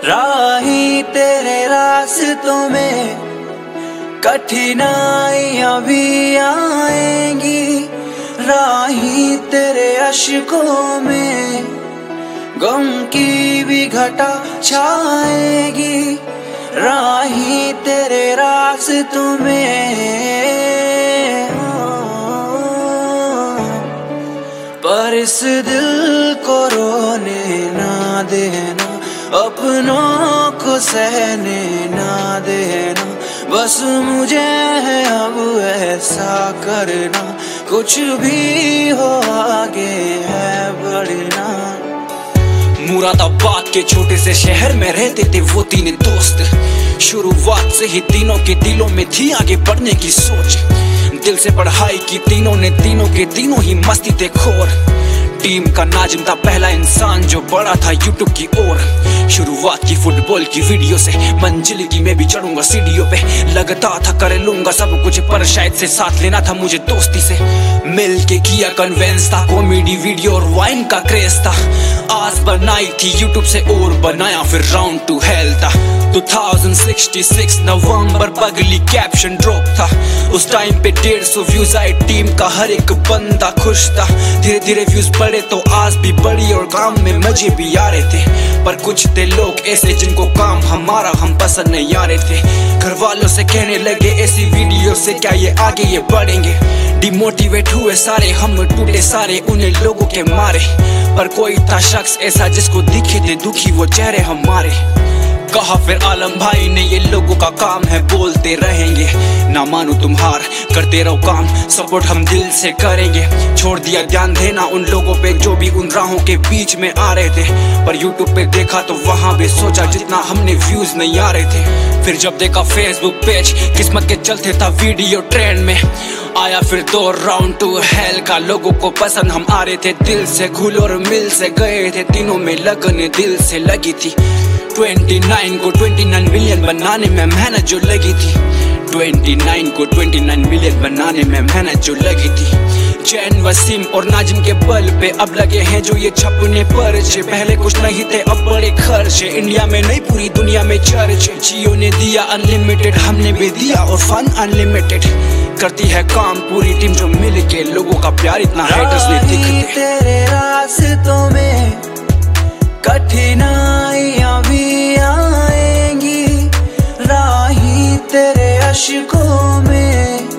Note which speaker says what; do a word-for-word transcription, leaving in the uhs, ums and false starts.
Speaker 1: राही तेरे रास्तों में कठिनाइयां भी आएंगी, राही तेरे अश्कों में गम की भी घटा छाएगी, राही तेरे रास्तों में। पर इस दिल को रोने ना देना, अपनों को सहने ना देना, बस मुझे है अब ऐसा करना, कुछ भी हो आगे है बढ़ना।
Speaker 2: मुरादाबाद के छोटे से शहर में रहते थे वो तीन दोस्त, शुरुआत से ही तीनों के दिलों में थी आगे बढ़ने की सोच। दिल से पढ़ाई की तीनों ने, तीनों के तीनों ही मस्ती थे खोर। टीम का नाजिम था पहला इंसान जो बड़ा था यूट्यूब की ओर। शुरुआत की फुटबॉल की वीडियो से, मंजिल की मैं भी चढ़ूंगा सीढ़ियों पे, लगता था कर लूंगा सब कुछ पर शायद से साथ लेना था मुझे दोस्ती से। मिल के किया कन्वेंस था, कॉमेडी वीडियो और वाइन का क्रेज था। आस बनाई थी यूट्यूब से और बनाया फिर राउंड टू हेल था। दो हज़ार छियासठ नवंबर पगली कैप्शन ड्रॉप था। उस टाइम पे डेढ़ सौ व्यूज आए, टीम का हर एक बंदा खुश था। धीरे धीरे व्यूज बढ़े तो आज भी बढ़ी और काम में मजे भी आ रहे थे। पर कुछ थे लोग ऐसे जिनको काम हमारा हम पसंद नहीं आ रहे थे। घर वालों से कहने लगे ऐसी वीडियो से क्या ये आगे ये बढ़ेंगे। डिमोटिवेट हुए सारे, हम टूटे सारे उन्हें लोगों के मारे। पर कोई था शख्स ऐसा जिसको दिखे थे दुखी वो चेहरे हमारे। कहा फिर आलम भाई ने ये लोगों का काम है बोलते रहेंगे, ना मानो तुम हार करते रहो काम, सपोर्ट हम दिल से करेंगे। छोड़ दिया ध्यान देना उन लोगों पे जो भी उन राहों के बीच में आ रहे थे। पर यूट्यूब पे देखा तो वहां भी सोचा जितना हमने व्यूज नहीं आ रहे थे। फिर जब देखा फेसबुक पेज किस्मत के चलते था वीडियो ट्रेंड में आया। फिर दो राउंड टू हेल का लोगों को पसंद हम आ रहे थे। दिल से घुल और मिल से गए थे, तीनों में लगन दिल से लगी थी। उनतीस को उनतीस मिलियन बनाने में मेहनत जो लगी थी, उनतीस को उनतीस मिलियन बनाने में मेहनत जो लगी थी। चैन वसीम और नाजिम के बल पे अब लगे हैं जो ये छपने पर्चे। पहले कुछ नहीं थे अब बड़े खर्चे, इंडिया में नहीं पूरी दुनिया में चर्चे। जियो ने दिया अनलिमिटेड, हमने भी दिया और फन अनलिमिटेड। करती है काम पूरी टीम जो मिल के, लोगों का प्यार इतना हेटर्स नहीं दिखते।
Speaker 1: तेरे रास्तों में कठिनाइयां भी आएंगी, राही तेरे अश्कों में